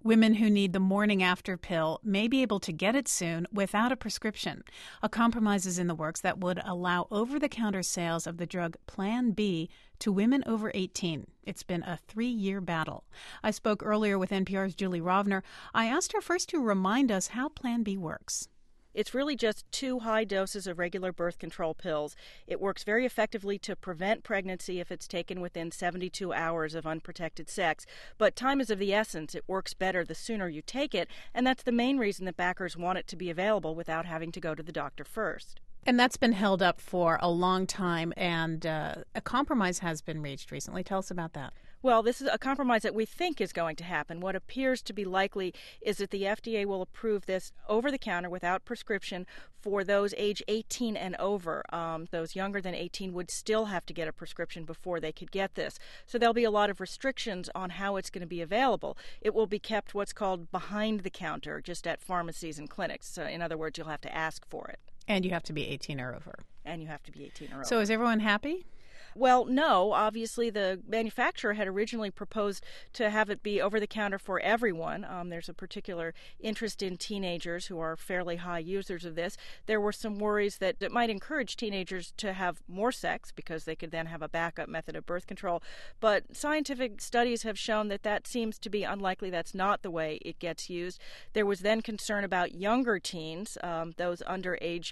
Women who need the morning after pill may be able to get it soon without a prescription. A compromise is in the works that would allow over-the-counter sales of the drug Plan B to women over 18. It's been a 3-year battle. I spoke earlier with NPR's Julie Rovner. I asked her first to remind us how Plan B works. It's really just 2 high doses of regular birth control pills. It works very effectively to prevent pregnancy if it's taken within 72 hours of unprotected sex. But time is of the essence. It works better the sooner you take it, and that's the main reason that backers want it to be available without having to go to the doctor first. And that's been held up for a long time, and a compromise has been reached recently. Tell us about that. Well, this is a compromise that we think is going to happen. What appears to be likely is that the FDA will approve this over-the-counter without prescription for those age 18 and over. Those younger than 18 would still have to get a prescription before they could get this. So there'll be a lot of restrictions on how it's going to be available. It will be kept what's called behind the counter, just at pharmacies and clinics. So in other words, you'll have to ask for it. And you have to be 18 or over. And you have to be 18 or over. So is everyone happy? Well, no. Obviously, the manufacturer had originally proposed to have it be over-the-counter for everyone. There's a particular interest in teenagers who are fairly high users of this. There were some worries that it might encourage teenagers to have more sex because they could then have a backup method of birth control. But scientific studies have shown that that seems to be unlikely. That's not the way it gets used. There was then concern about younger teens, those under age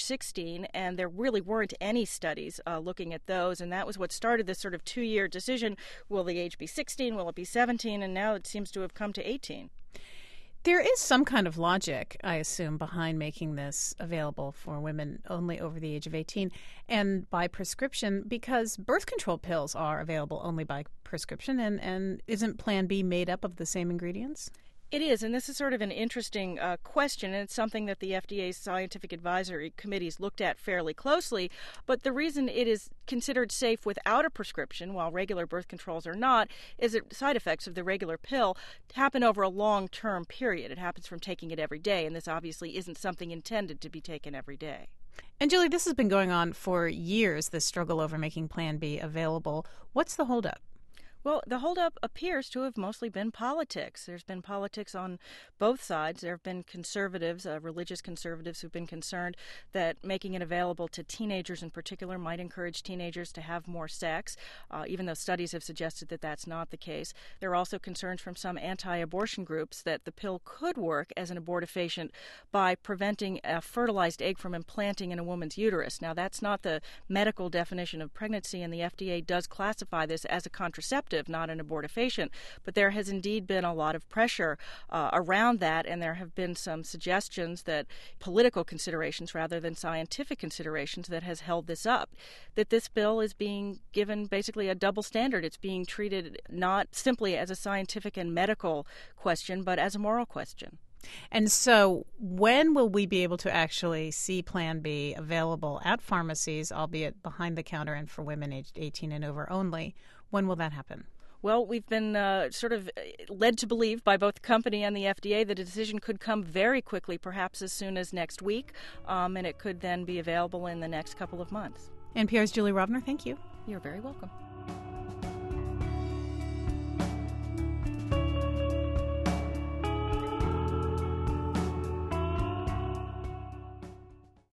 16, and there really weren't any studies looking at those. And that was what started this sort of 2-year decision. Will the age be 16? Will it be 17? And now it seems to have come to 18. There is some kind of logic, I assume, behind making this available for women only over the age of 18 and by prescription, because birth control pills are available only by prescription. And isn't Plan B made up of the same ingredients? It is, and this is sort of an interesting question, and it's something that the FDA's scientific advisory committees looked at fairly closely. But the reason it is considered safe without a prescription, while regular birth controls are not, is that side effects of the regular pill happen over a long-term period. It happens from taking it every day, and this obviously isn't something intended to be taken every day. And Julie, this has been going on for years, this struggle over making Plan B available. What's the holdup? Well, the holdup appears to have mostly been politics. There's been politics on both sides. There have been conservatives, religious conservatives, who've been concerned that making it available to teenagers in particular might encourage teenagers to have more sex, even though studies have suggested that that's not the case. There are also concerns from some anti-abortion groups that the pill could work as an abortifacient by preventing a fertilized egg from implanting in a woman's uterus. Now, that's not the medical definition of pregnancy, and the FDA does classify this as a contraceptive, not an abortifacient. But there has indeed been a lot of pressure around that, and there have been some suggestions that political considerations rather than scientific considerations that has held this up, that this bill is being given basically a double standard. It's being treated not simply as a scientific and medical question, but as a moral question. And so when will we be able to actually see Plan B available at pharmacies, albeit behind the counter and for women aged 18 and over only? When will that happen? Well, we've been sort of led to believe by both the company and the FDA that a decision could come very quickly, perhaps as soon as next week, and it could then be available in the next couple of months. NPR's Julie Rovner, thank you. You're very welcome.